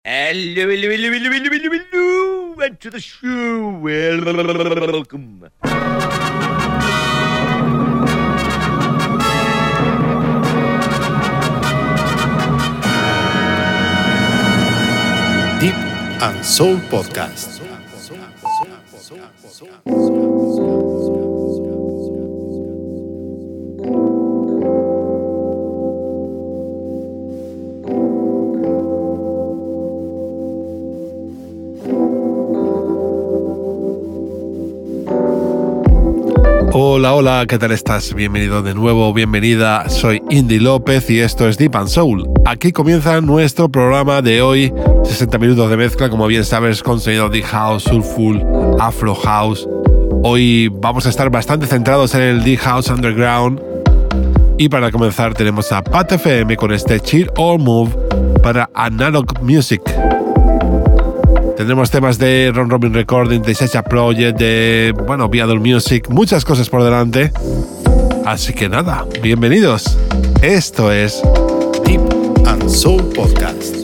Hello, hello, hello, hello, hello, hello, hello, and to the show. Welcome. Deep and Soul Podcast. Hola, hola, ¿qué tal estás? Bienvenido de nuevo, bienvenida. Soy Indy López y esto es Deep and Soul. Aquí comienza nuestro programa de hoy, 60 minutos de mezcla, como bien sabes, con sonido Deep House, Soulful, Afro House. Hoy vamos a estar bastante centrados en el Deep House Underground. Y para comenzar tenemos a Pat FM con este Chill or Move para Analog Music. Tendremos temas de Ron Robin Recording, de Sasha Project, de, Viador Music, muchas cosas por delante. Así que nada, bienvenidos. Esto es Deep and Soul Podcast.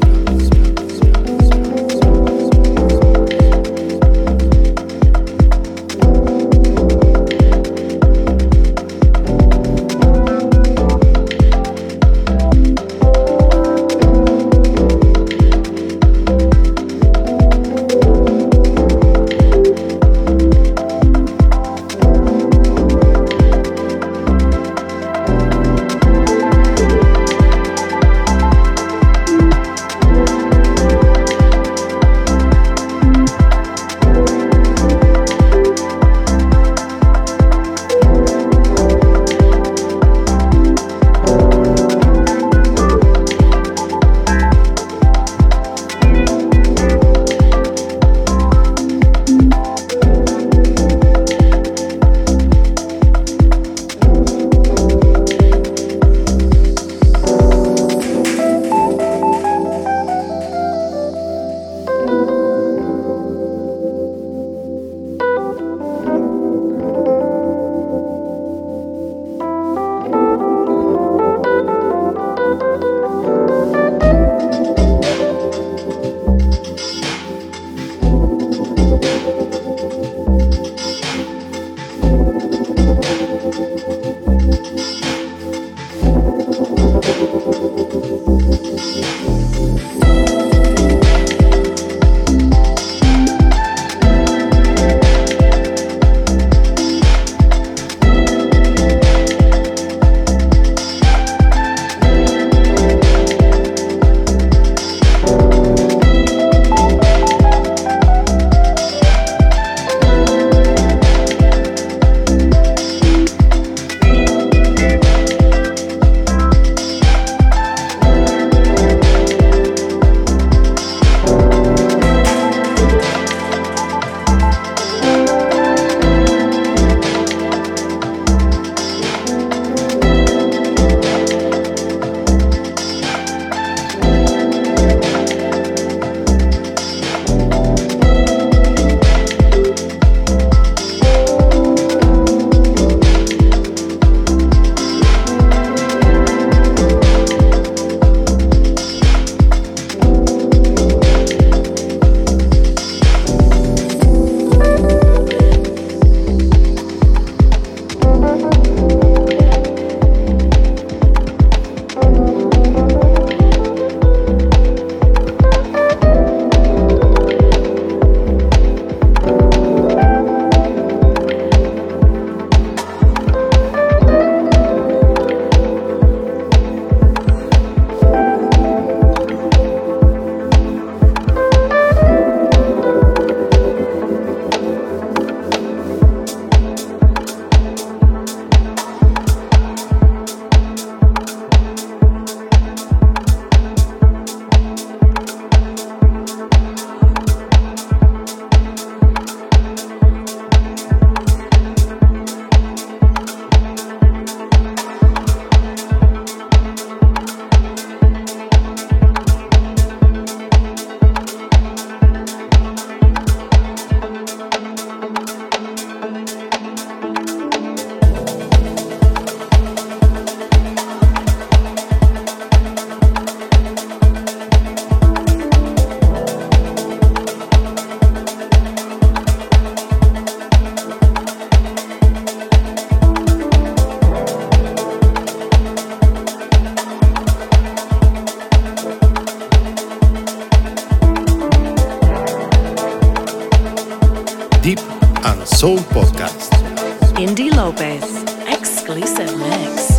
Soul Podcast. Indy Lopez, exclusive mix.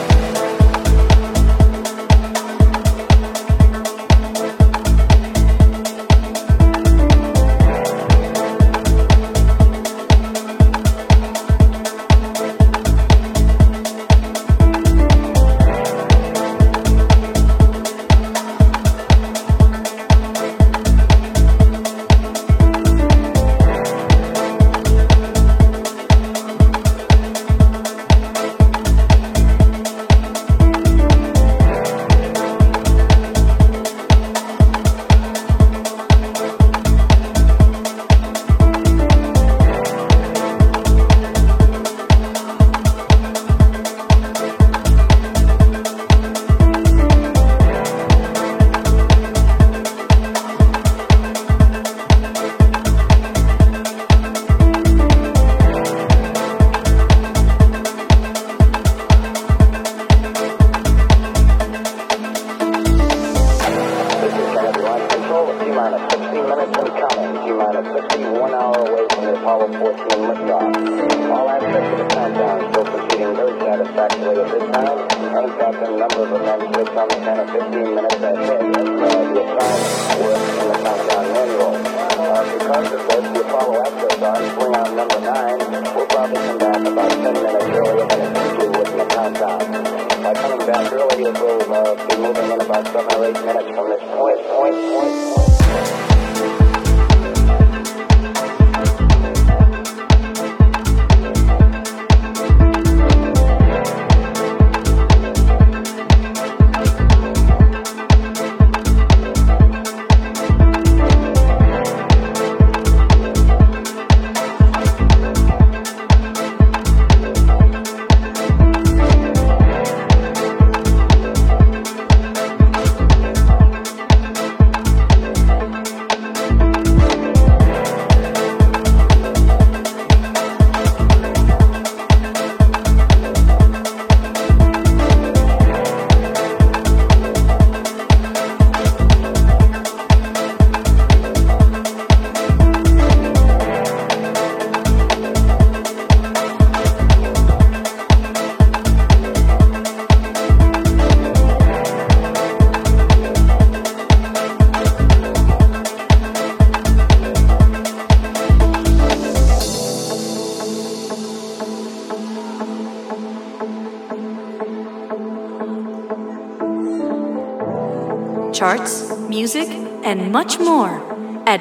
Charts, music, and much more at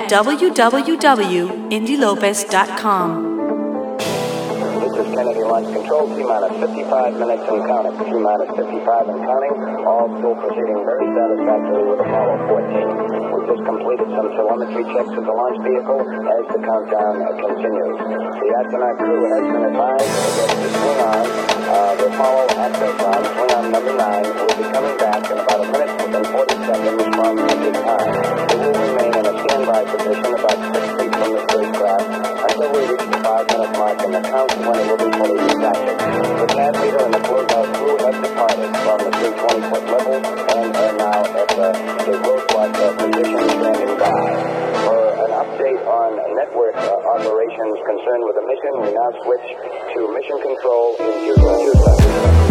www.indylopez.com. This is Kennedy Launch Control, T-minus 55 minutes and counting. T-minus 55 and counting, all still proceeding very satisfactorily with Apollo 14. We just completed some telemetry checks of the launch vehicle as the countdown continues. The astronaut crew has been advised to swing on the Apollo access on, swing on number 9, will be coming back in about a minute within 40 seconds from this time. It will remain in a standby position about 6 feet from the spacecraft until we reach the 5-minute mark and the count when it will be fully detached. The gas meter and the closeout crew have departed from the 320-foot level and are now at the roadblock position standing by. For an update on network operations concerned with the mission, we now switch to mission control in Houston.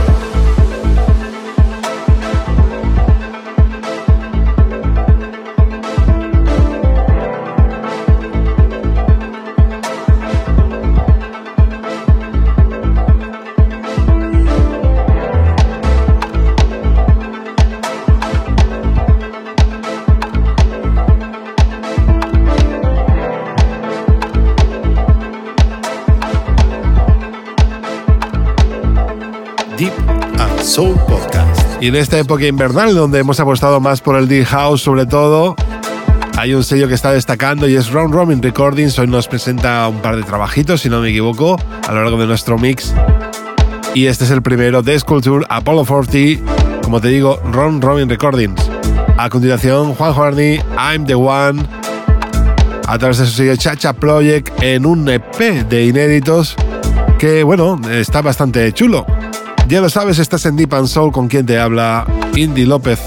Deep and Soul Podcast. Y en esta época invernal, donde hemos apostado más por el Deep House sobre todo, hay un sello que está destacando y es Round Robin Recordings. Hoy nos presenta un par de trabajitos, si no me equivoco, a lo largo de nuestro mix. Y este es el primero, The Sculpture Apollo 40, como te digo, Round Robin Recordings. A continuación, Juan Harney, I'm the One, a través de su sello Chacha Project, en un EP de inéditos que, bueno, está bastante chulo. Ya lo sabes, estás en Deep and Soul, con quien te habla Indy López.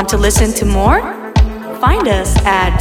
Want to listen to more? Find us at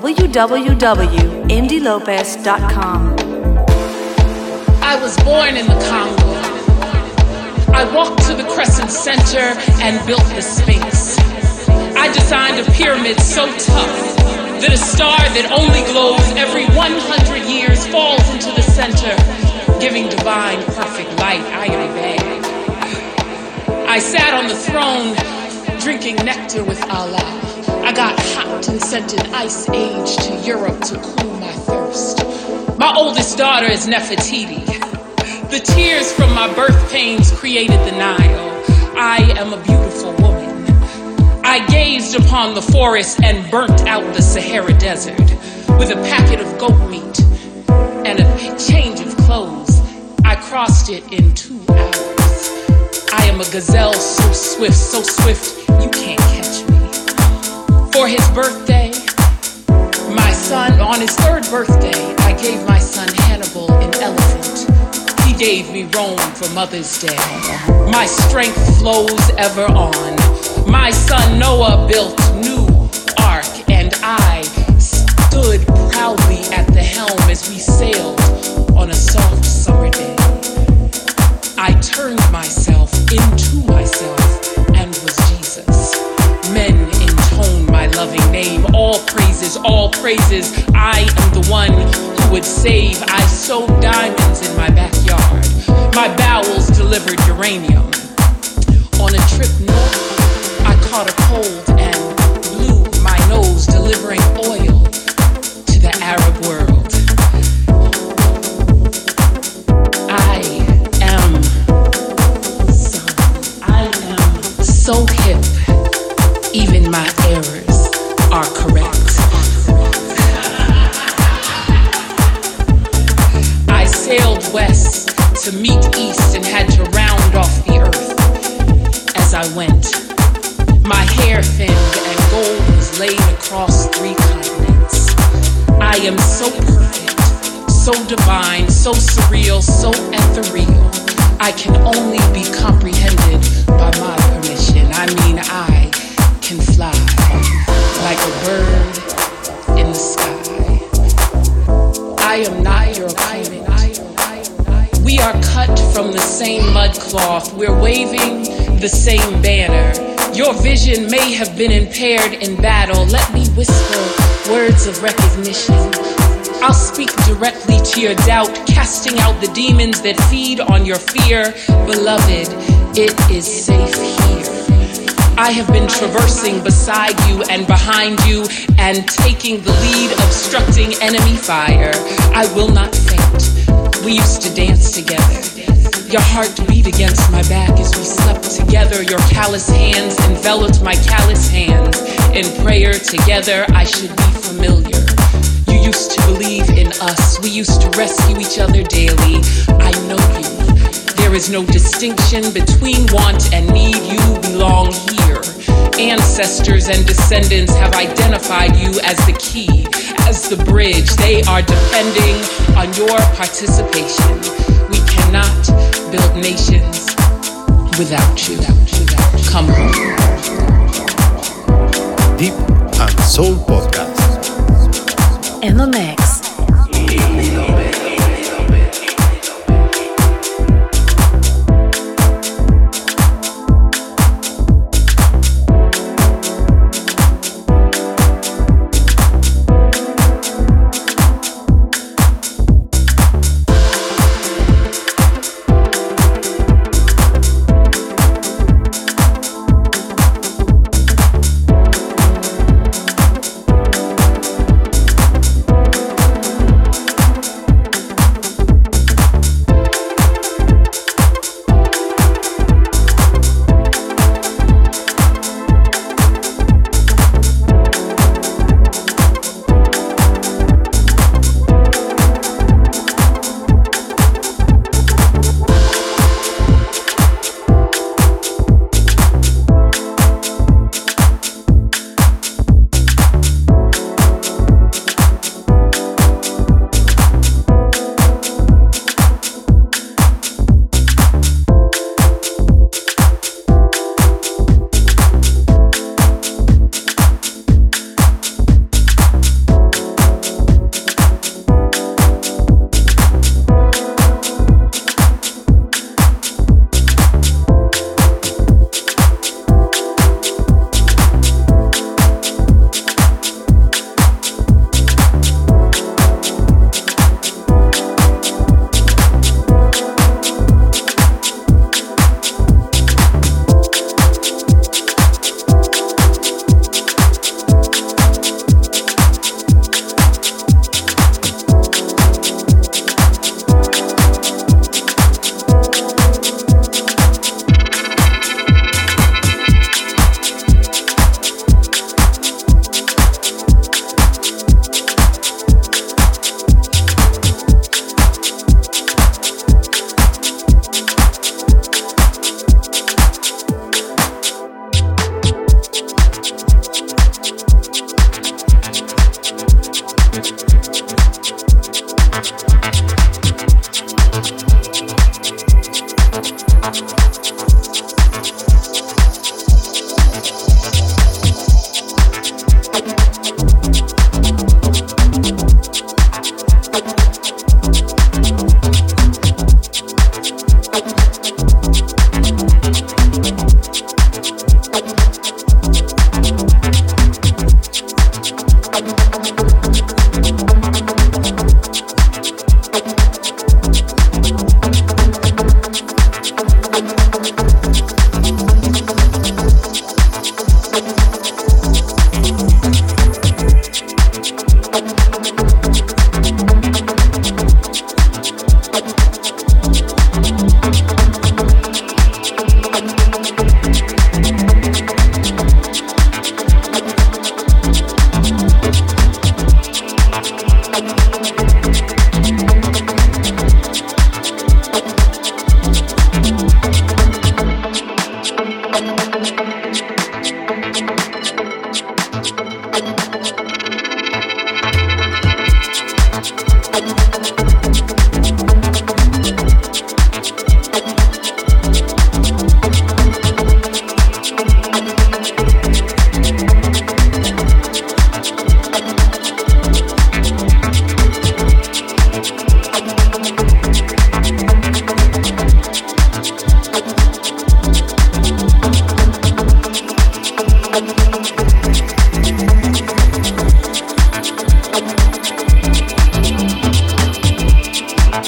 www.indylopez.com. I was born in the Congo. I walked to the Crescent Center and built the Sphinx. I designed a pyramid so tough that a star that only glows every 100 years falls into the center, giving divine perfect light. I am bad. I sat on the throne, drinking nectar with Allah. I got hot and sent an ice age to Europe to cool my thirst. My oldest daughter is Nefertiti. The tears from my birth pains created the Nile. I am a beautiful woman. I gazed upon the forest and burnt out the Sahara Desert with a packet of goat meat and a change of clothes. I crossed it in 2 hours. I am a gazelle so swift, you can't catch me. For his birthday, my son, on his 3rd birthday, I gave my son Hannibal an elephant. He gave me Rome for Mother's Day. My strength flows ever on. My son Noah built new ark, and I stood proudly at the helm as we sailed on a soft summer day. I turned myself into myself and was Jesus. Men intone my loving name. All praises, I am the one who would save. I sowed diamonds in my backyard. My bowels delivered uranium. On a trip north, I caught a cold and blew my nose, delivering oil to the Arab world. I am so hip, even my errors are correct. I sailed west to meet east and had to round off the earth as I went. My hair thinned and gold was laid across 3 continents. I am so perfect, so divine, so surreal, so ethereal. I can only be comprehended by my permission. I mean, I can fly like a bird in the sky. I am not your opponent. We are cut from the same mud cloth. We're waving the same banner. Your vision may have been impaired in battle. Let me whisper words of recognition. I'll speak directly to your doubt, casting out the demons that feed on your fear. Beloved, it is safe here. I have been traversing beside you and behind you and taking the lead, obstructing enemy fire. I will not faint. We used to dance together. Your heart beat against my back as we slept together. Your callous hands enveloped my callous hands. In prayer together, I should be familiar. You used to believe in us. We used to rescue each other daily. I know you. There is no distinction between want and need. You belong here. Ancestors and descendants have identified you as the key, as the bridge. They are depending on your participation. We cannot build nations without you. Come home. Deep and Soul Podcast. In the mix.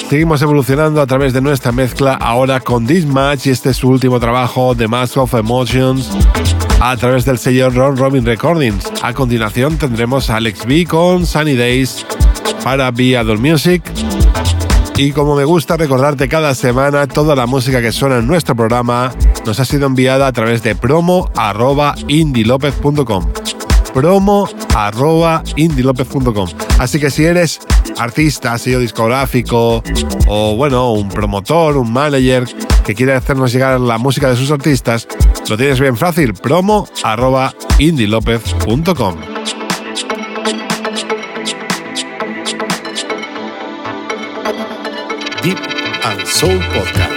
Seguimos evolucionando a través de nuestra mezcla ahora con This Match y este es su último trabajo, The Mask of Emotions, a través del sello Ron Robin Recordings. A continuación tendremos a Alex B con Sunny Days para Be Adult Music. Y como me gusta recordarte cada semana, toda la música que suena en nuestro programa nos ha sido enviada a través de promo@indilopez.com. promo@indilopez.com. Así que si eres artista, sello discográfico o bueno, un promotor, un manager que quiere hacernos llegar la música de sus artistas, lo tienes bien fácil, promo@indilopez.com. Deep and Soul Podcast.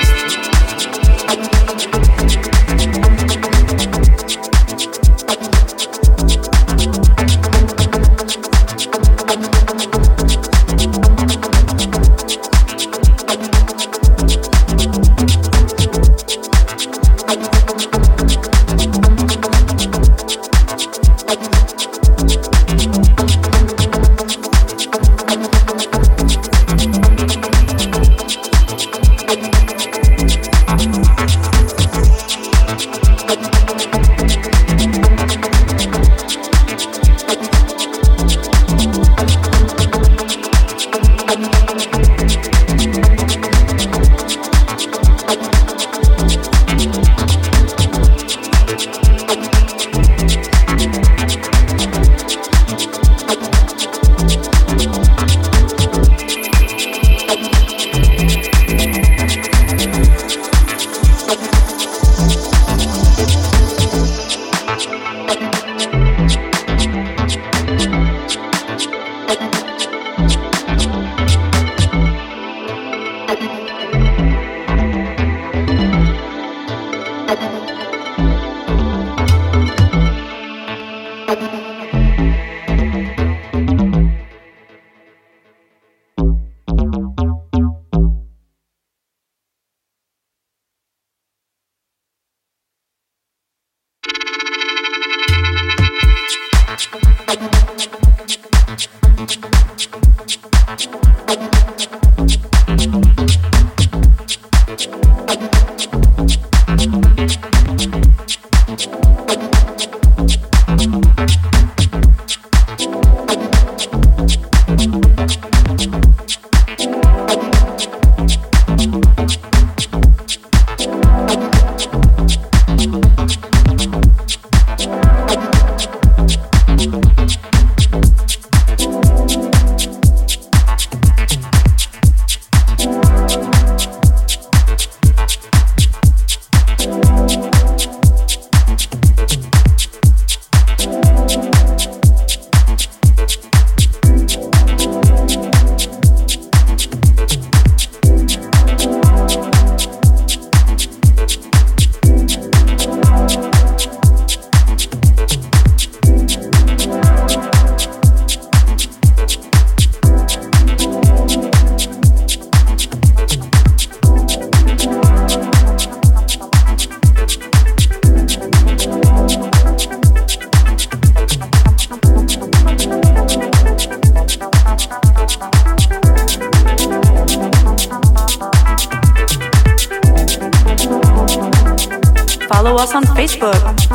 Follow us on Facebook,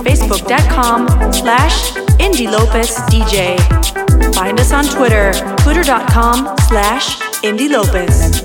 facebook.com/IndyLopezDJ. Find us on Twitter, twitter.com/IndyLopez.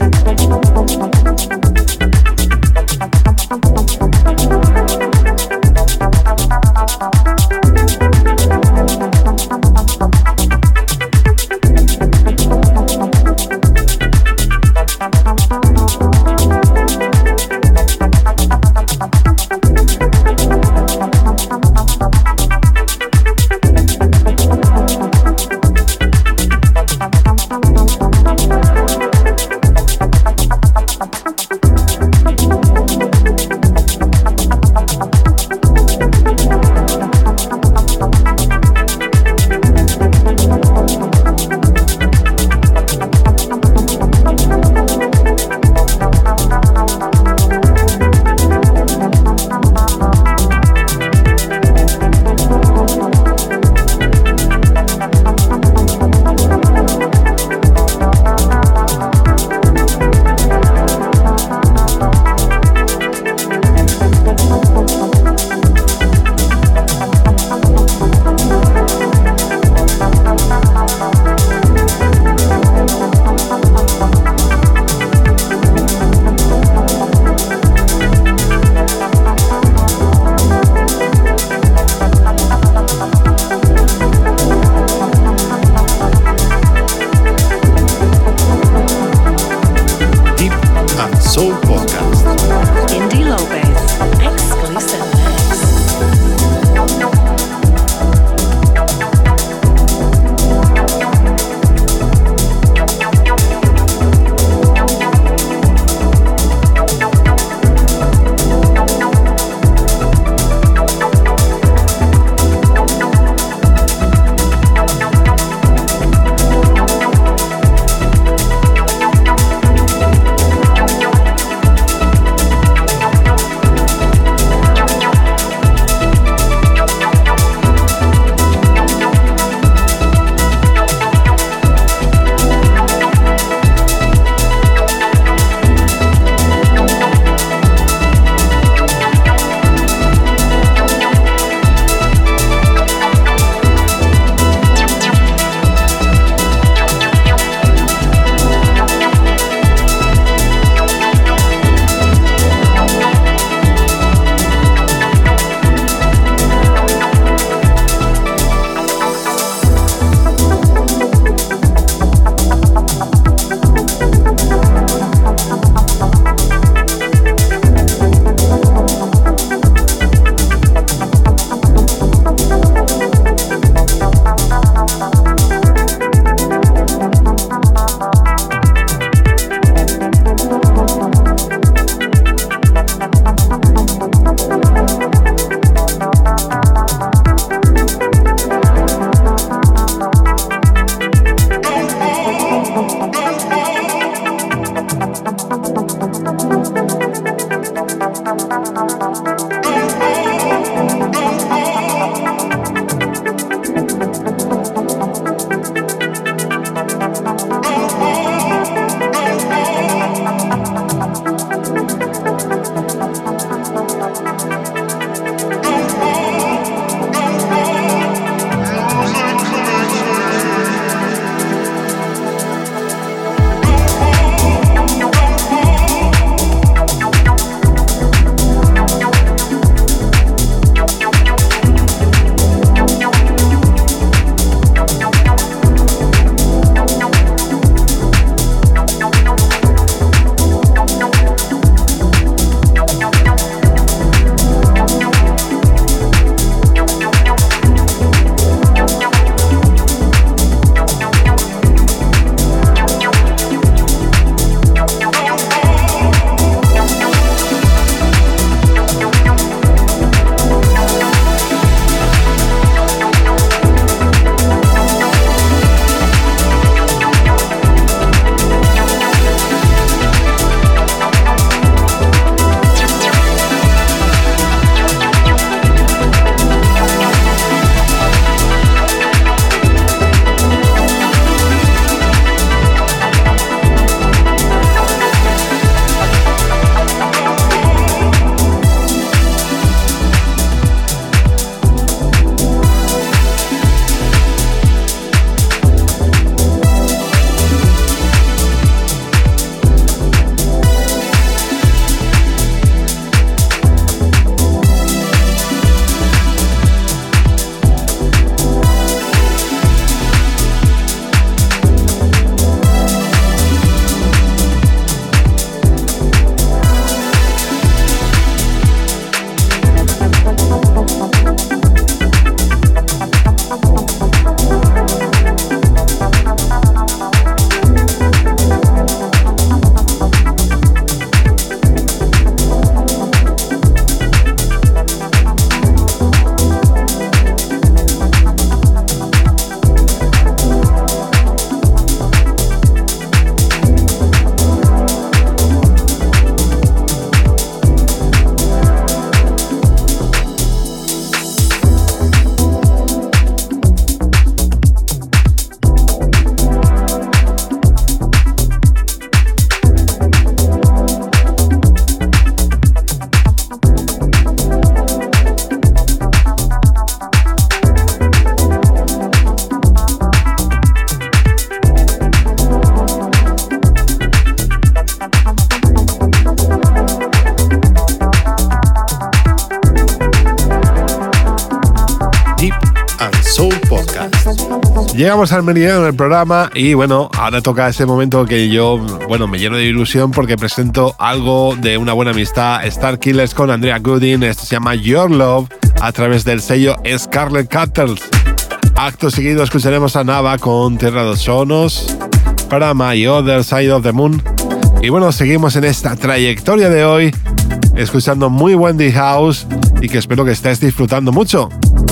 Llegamos al meridiano del programa y bueno, ahora toca ese momento que yo, me lleno de ilusión porque presento algo de una buena amistad, Starkillers con Andrea Gooding. Esto se llama Your Love a través del sello Scarlet Cattles. Acto seguido escucharemos a Nava con Tierra dos Sonos para My Other Side of the Moon. Y bueno, seguimos en esta trayectoria de hoy escuchando muy buen Deep House y que espero que estés disfrutando mucho.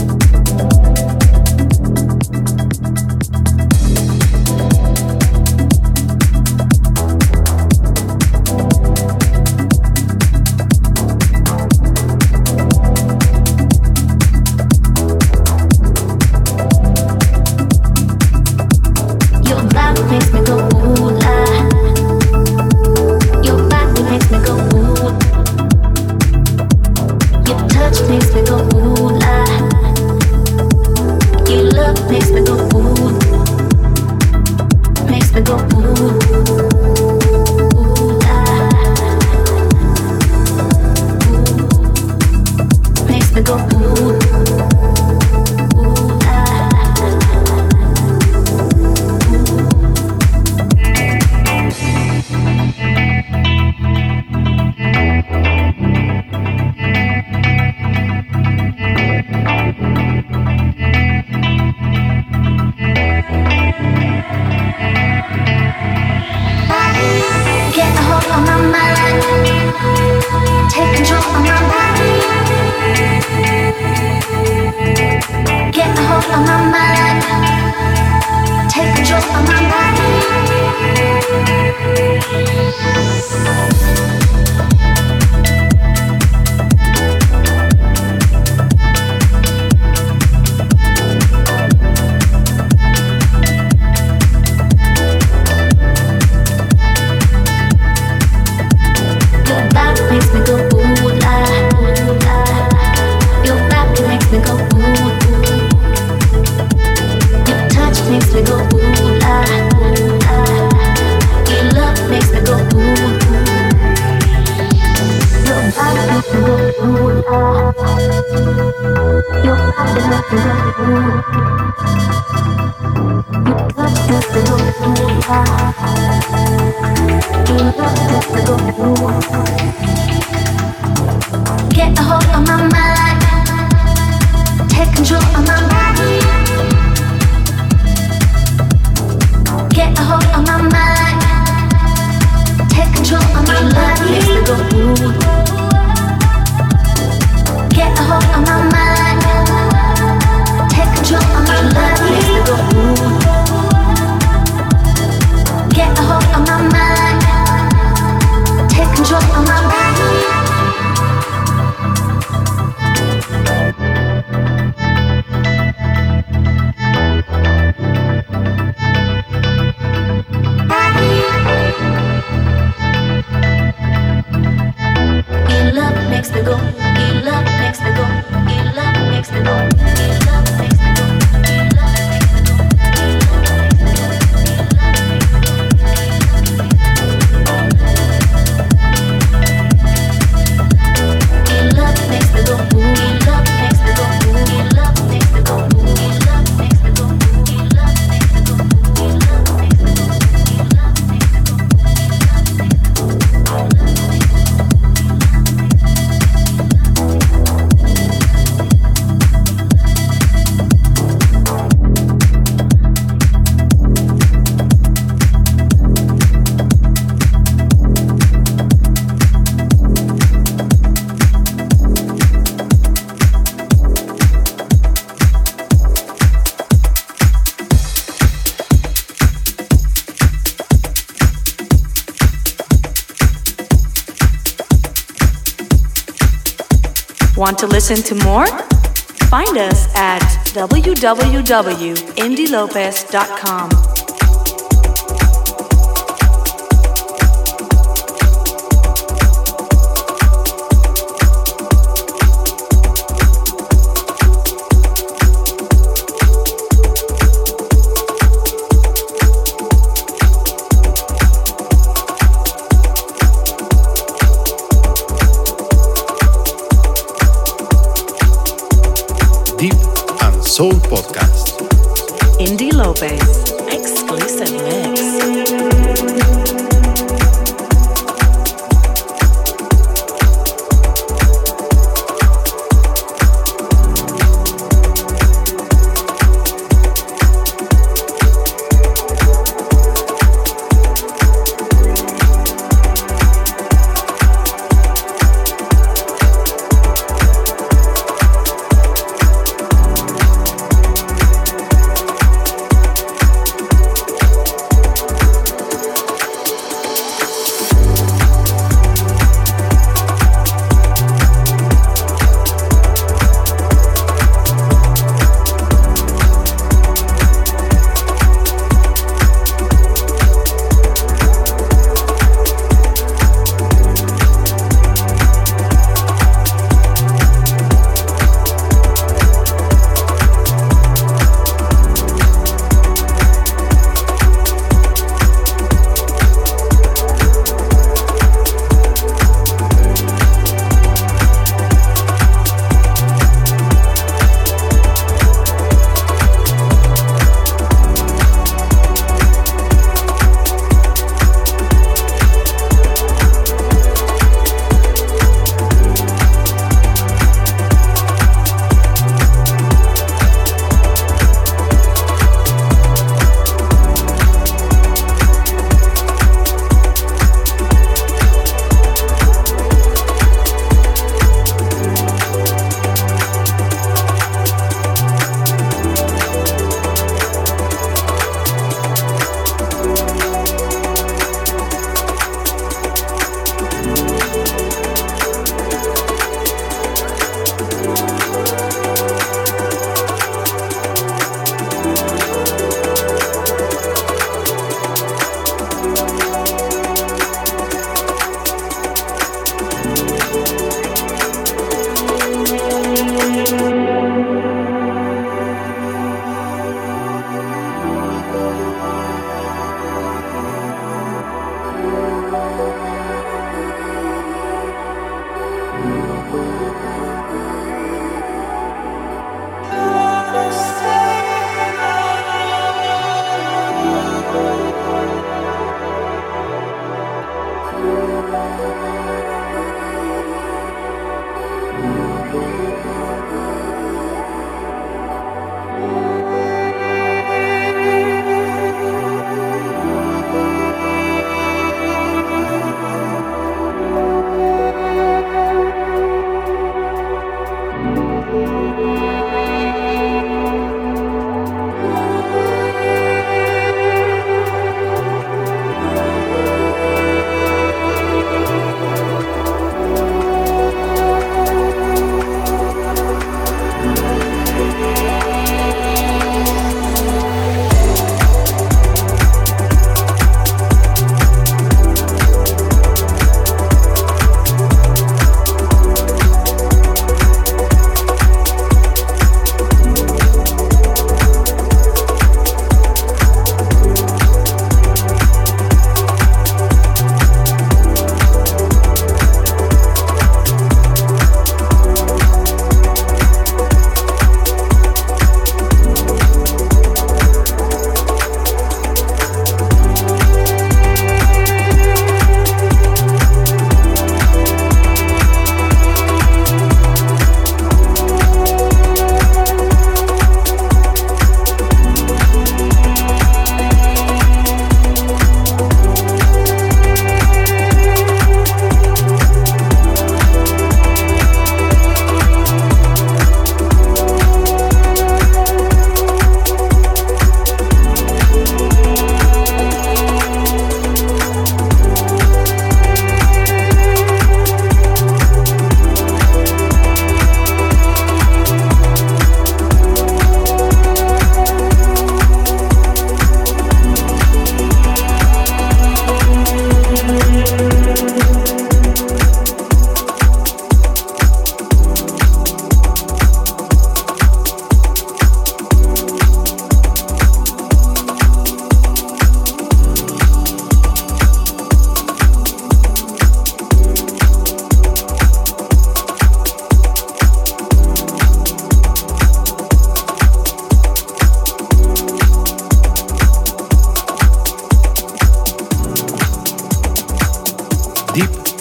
Get a hold of my mind, take control of my body. Get a hold of my mind, take control of my body. Get a hold of my mind, take control of my body. Get a hold of my mind, take control of my body. Your love makes me go, your love makes me go, your love makes me go, your love makes me go, your love makes me go. Your love makes me go, your love makes me go, your love makes me go, your love makes me go, your love makes me go, your love makes me go, your love makes me go. Want to listen to more? Find us at www.indylopez.com. Deep and Soul Podcast. Indie Lopez, exclusive mix.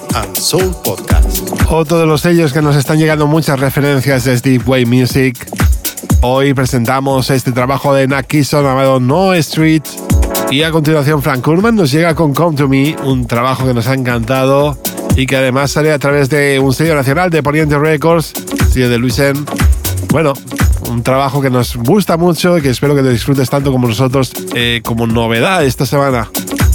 and Soul Podcast. Otro de los sellos que nos están llegando muchas referencias es Deep Wave Music. Hoy presentamos este trabajo de Nat Keeson llamado No Street. Y a continuación Frank Kurman nos llega con Come To Me, un trabajo que nos ha encantado y que además sale a través de un sello nacional de Poniente Records, sello de Luisen. Bueno, un trabajo que nos gusta mucho y que espero que lo disfrutes tanto como nosotros, como novedad esta semana.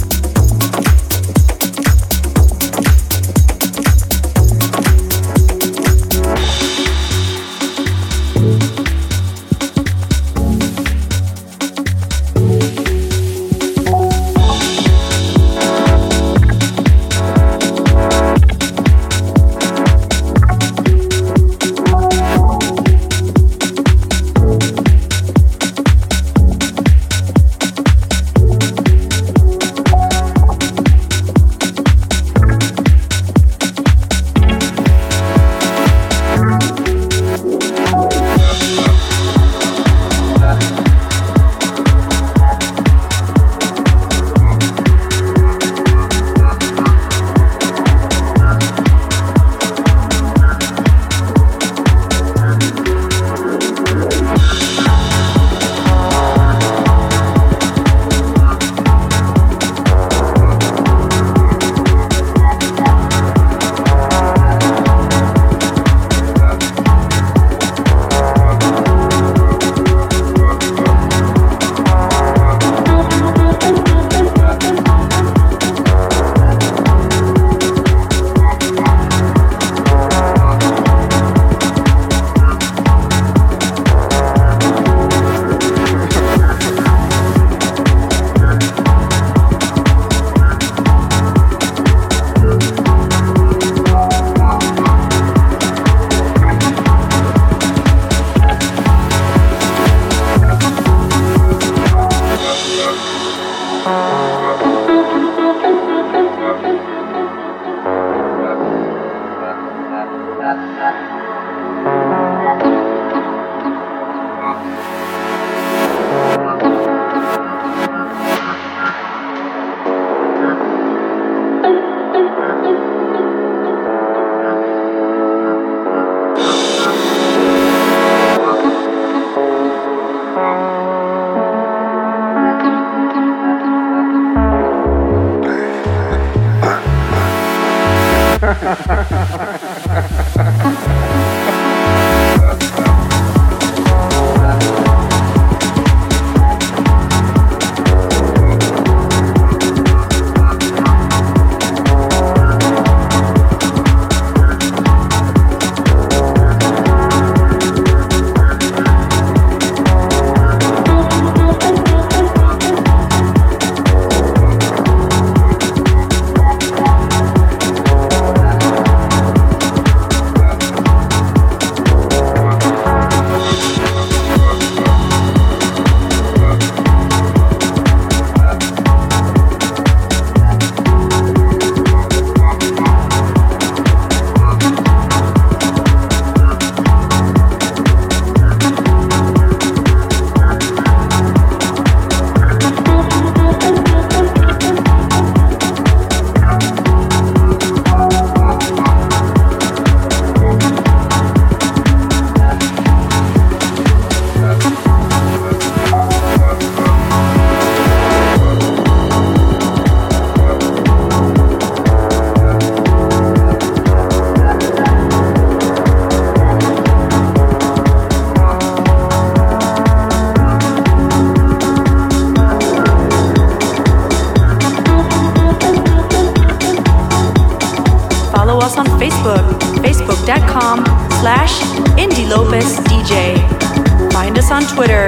Facebook.com/IndyLopezDJ. Find us on Twitter,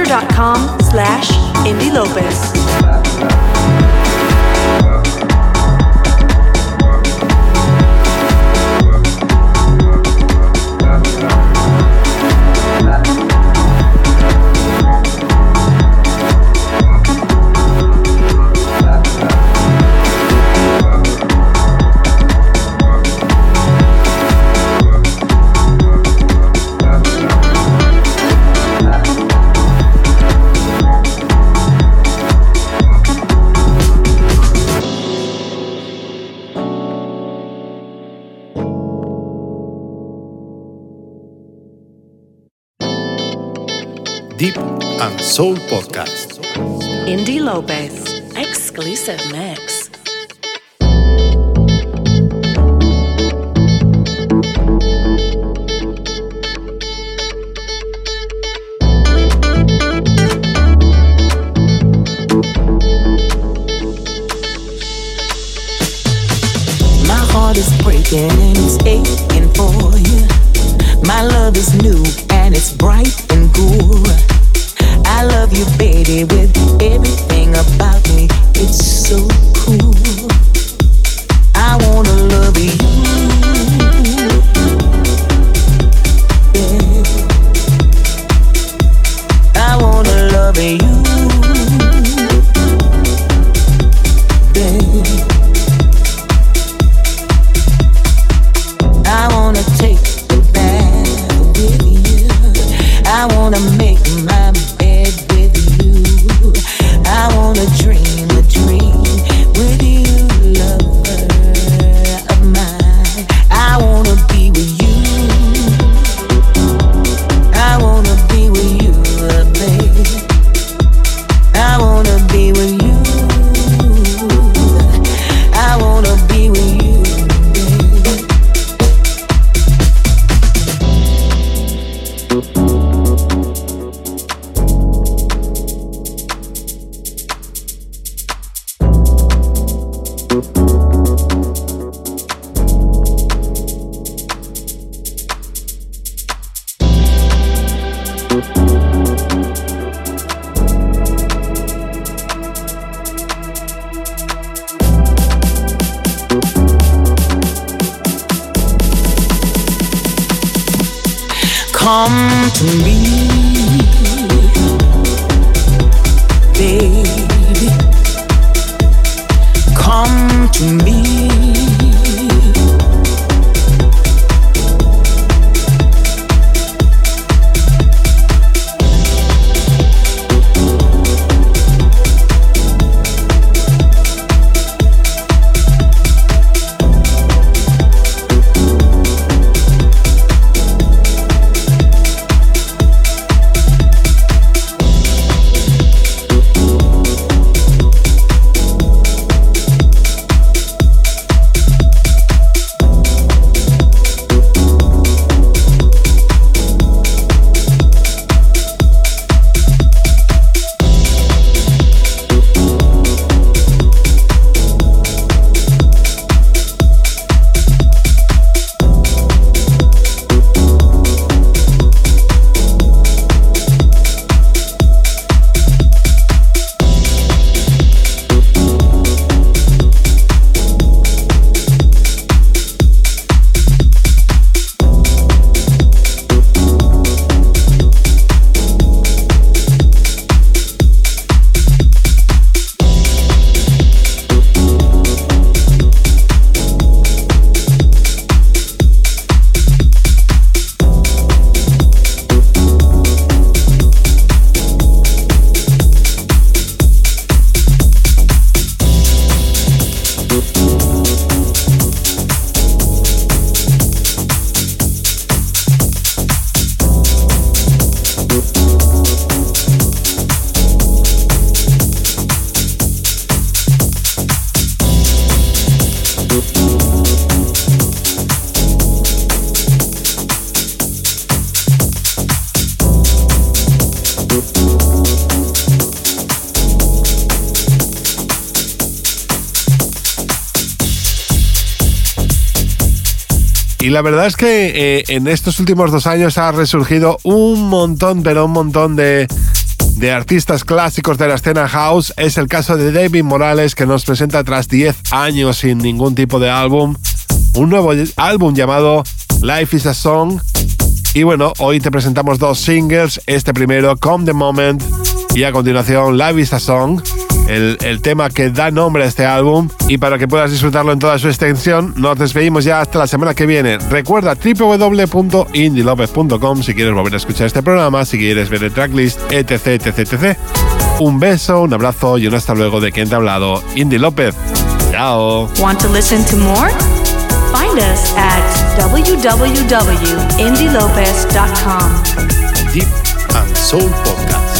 twitter.com/IndyLopez. Deep and Soul Podcast. Indie Lopez. Exclusive mix. My heart is breaking and it's aching for you. My love is new and it's bright and cool. I love you, baby, with everything about me. It's so cool. I wanna love you. Yeah. I wanna love you. Yeah. I wanna take the bath with you. I wanna make my bed with you. I wanna dream a dream with you, lover of mine. I wanna be with you. I wanna be with you, baby. I wanna be with you. I wanna be with you, baby. Come to me, baby. Come to me. Y la verdad es que en estos últimos 2 años ha resurgido un montón, pero un montón de artistas clásicos de la escena house. Es el caso de David Morales, que nos presenta tras 10 años sin ningún tipo de álbum, un nuevo álbum llamado Life is a Song. Y bueno, hoy te presentamos 2 singles, este primero, Come the Moment, y a continuación Life is a Song, el tema que da nombre a este álbum. Y para que puedas disfrutarlo en toda su extensión, nos despedimos ya hasta la semana que viene. Recuerda www.indielopez.com si quieres volver a escuchar este programa, si quieres ver el tracklist, etc. Un beso, un abrazo y un hasta luego de quien te ha hablado, Indy López. Chao. Want to listen to more? Find us at www.indylopez.com. Deep and Soul Podcast.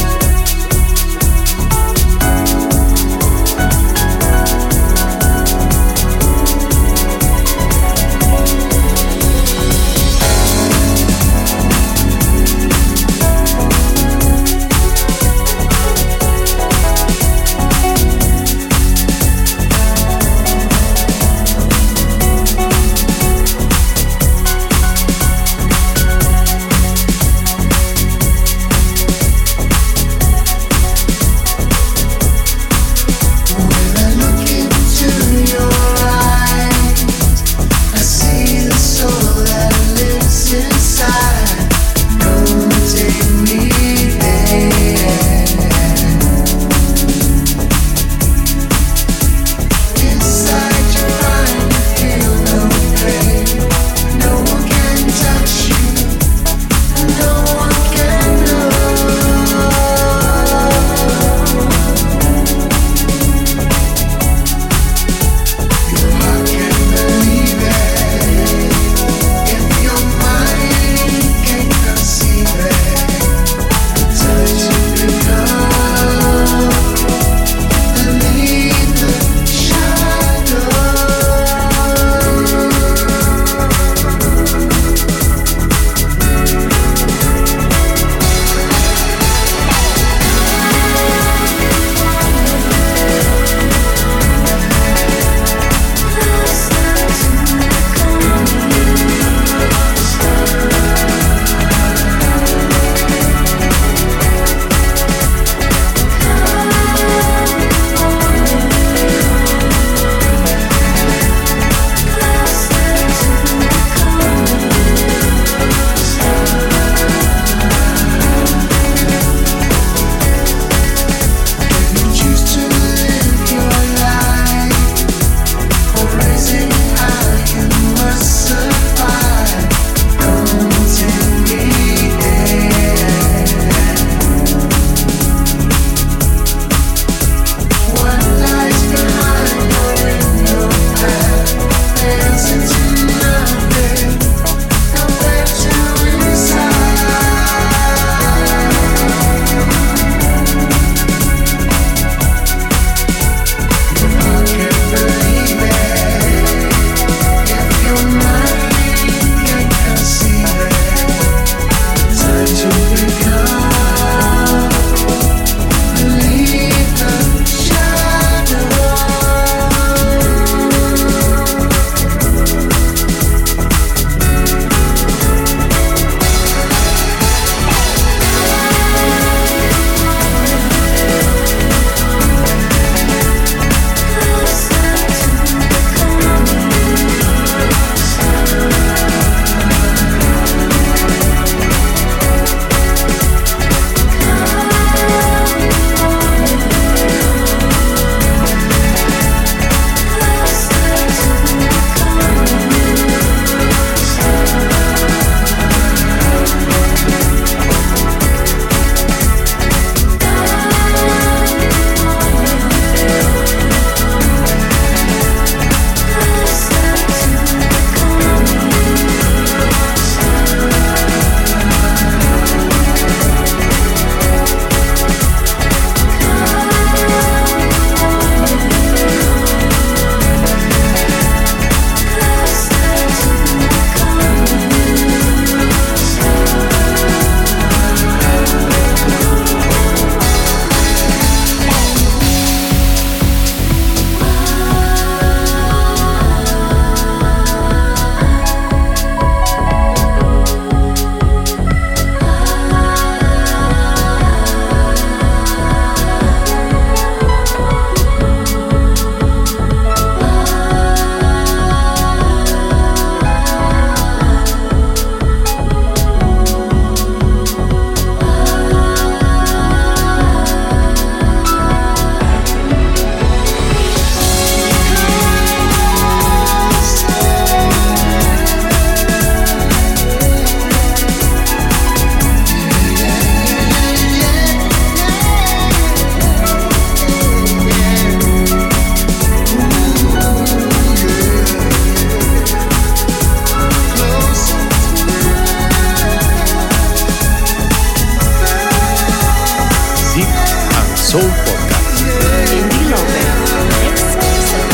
Soul Podcast. Indie Lopez. Exclusive.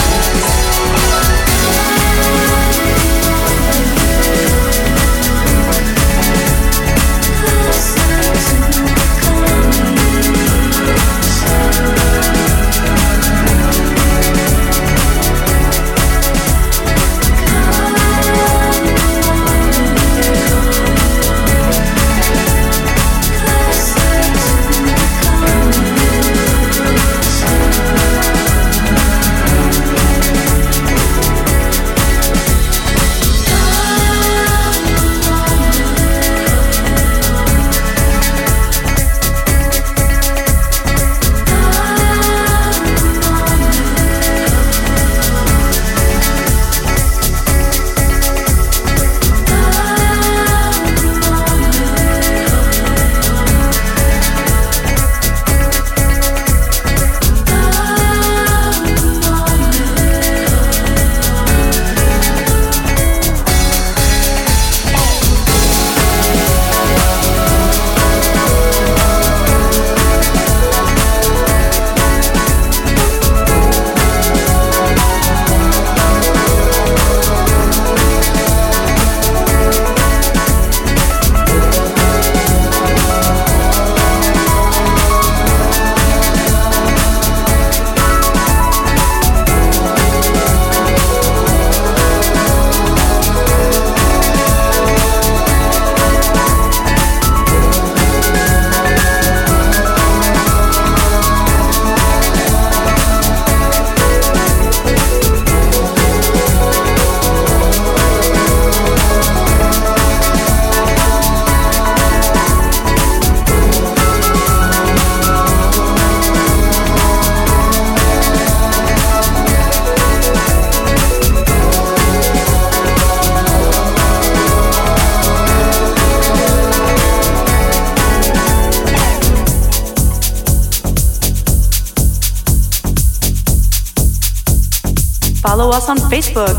Follow us on Facebook,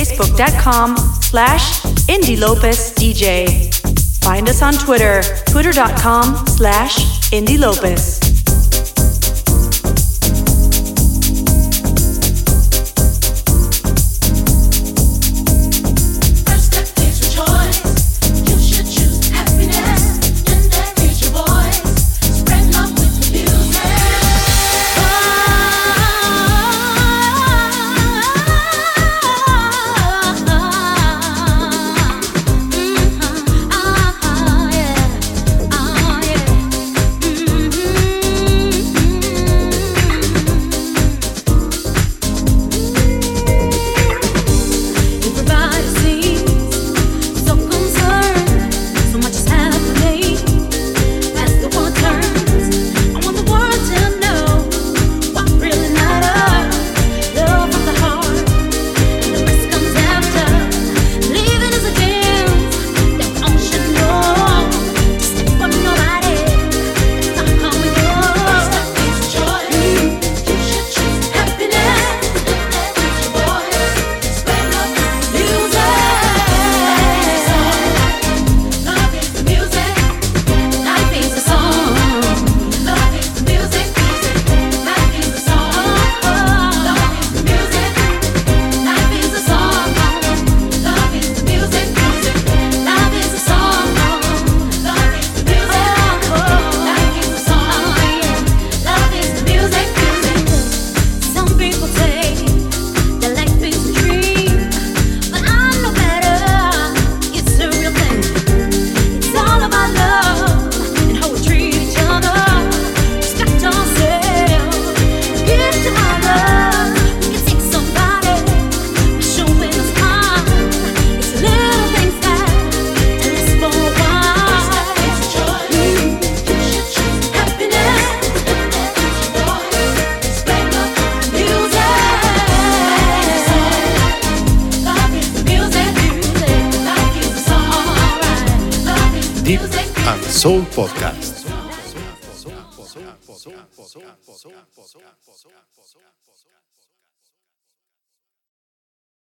facebook.com/IndieLopezDJ. Find us on Twitter, twitter.com/IndieLopez. Deep and Soul Podcast.